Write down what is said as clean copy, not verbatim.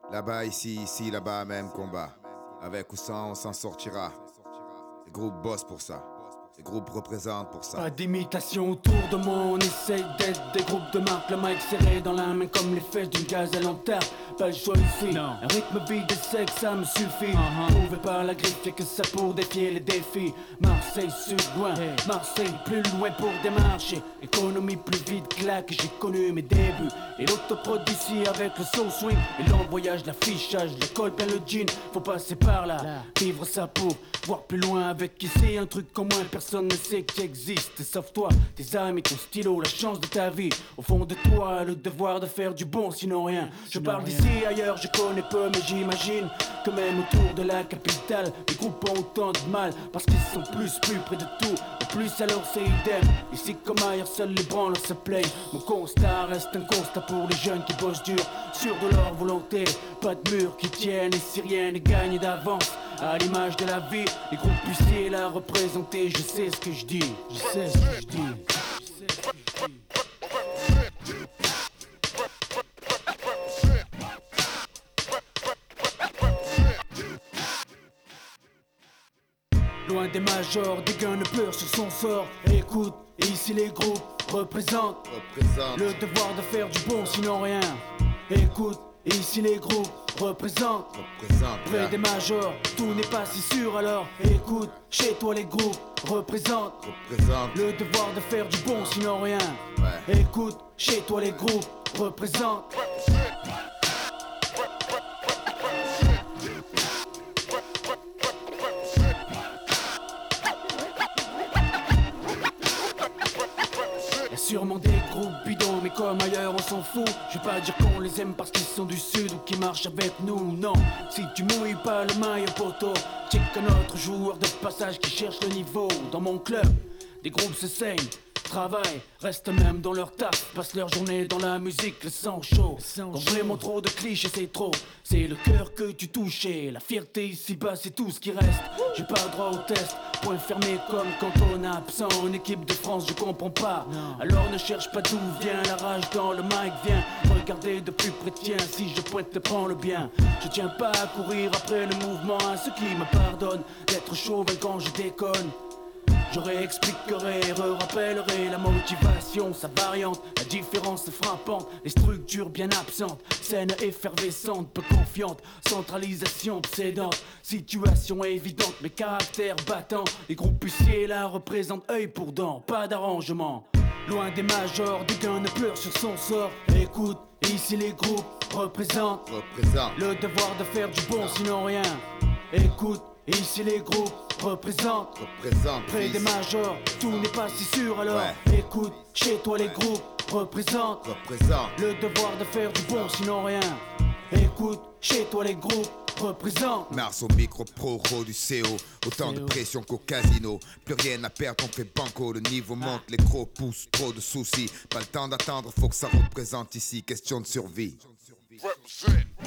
Là-bas, ici, là-bas, même combat. Avec ou sans, on s'en sortira. Les groupes bossent pour ça. Les groupes représentent pour ça. Pas d'imitation autour de moi, on essaye d'être des groupes de marque. Le mic serré dans la main comme les fesses d'une gazelle en terre. Pas le choix ici, un rythme vide et sec, ça me suffit. Prouvé par la griffe, y'a que ça pour défier les défis. Marseille sud loin, Marseille plus loin pour démarcher. Économie plus vite, claque, j'ai connu mes débuts. Et l'autoprod d'ici avec le soul swing. Et l'envoyage, l'affichage, l'école plein le jean. Faut passer par là, vivre ça pour voir plus loin avec ici. Un truc qu'au moins personne ne sait qui existe. Sauf toi, tes amis, ton stylo, la chance de ta vie. Au fond de toi, le devoir de faire du bon, sinon rien. Je parle d'ici, ailleurs, je connais peu, mais j'imagine que même autour de la capitale, les groupes ont autant de mal parce qu'ils sont plus près de tout. Et plus alors c'est idem. Ici comme ailleurs, seuls les branleurs se plaignent. Mon constat reste un constat pour les jeunes qui bossent dur, sûrs de leur volonté. Pas de mur qui tiennent et si rien n'est gagné d'avance. À l'image de la vie, les groupes puissiers la représenter. Je sais ce que je dis, je sais ce que je dis. Loin des majors, des gars ne pleurent sur son sort. Écoute, ici les groupes représentent le devoir de faire du bon, sinon rien. Écoute, ici les groupes représentent près des majors, tout n'est pas si sûr alors. Écoute, chez toi les groupes représentent le devoir de faire du bon, sinon rien. Écoute, chez toi les groupes représentent. Sûrement des groupes bidons, mais comme ailleurs on s'en fout. Je vais pas dire qu'on les aime parce qu'ils sont du sud ou qu'ils marchent avec nous, non. Si tu mouilles pas le maillot poteau, check un autre joueur de passage qui cherche le niveau. Dans mon club, des groupes se saignent, travaillent, restent même dans leur taf, passent leur journée dans la musique, le sang chaud. Quand vraiment trop de clichés c'est trop, c'est le cœur que tu touches et la fierté ici-bas c'est tout ce qui reste. J'ai pas le droit au test, point fermé comme quand on est absent en équipe de France, je comprends pas. Alors ne cherche pas d'où vient la rage dans le mic, viens regarder de plus près, tiens, si je pointe te prends le bien. Je tiens pas à courir après le mouvement, à ceux qui me pardonnent d'être chauvin quand je déconne. Je réexpliquerai, rappellerai la motivation, sa variante, la différence frappante, les structures bien absentes, scène effervescente, peu confiante, centralisation obsédante, situation évidente, mais caractère battant, les groupes puissiers la représentent œil pour dent, pas d'arrangement. Loin des majors, des gars ne pleurent sur son sort. Écoute, ici les groupes représentent le devoir de faire du bon, sinon rien. Écoute, ici les groupes représentent près des majors, tout n'est pas si sûr alors. Écoute, chez toi les groupes représentent le devoir de faire du bon, sinon rien. Écoute, chez toi les groupes représentent. Mars au micro pro du CO. Autant de pression qu'au casino. Plus rien à perdre, on fait banco. Le niveau monte, les gros poussent, trop de soucis. Pas le temps d'attendre, faut que ça représente ici. Question de survie. Represent.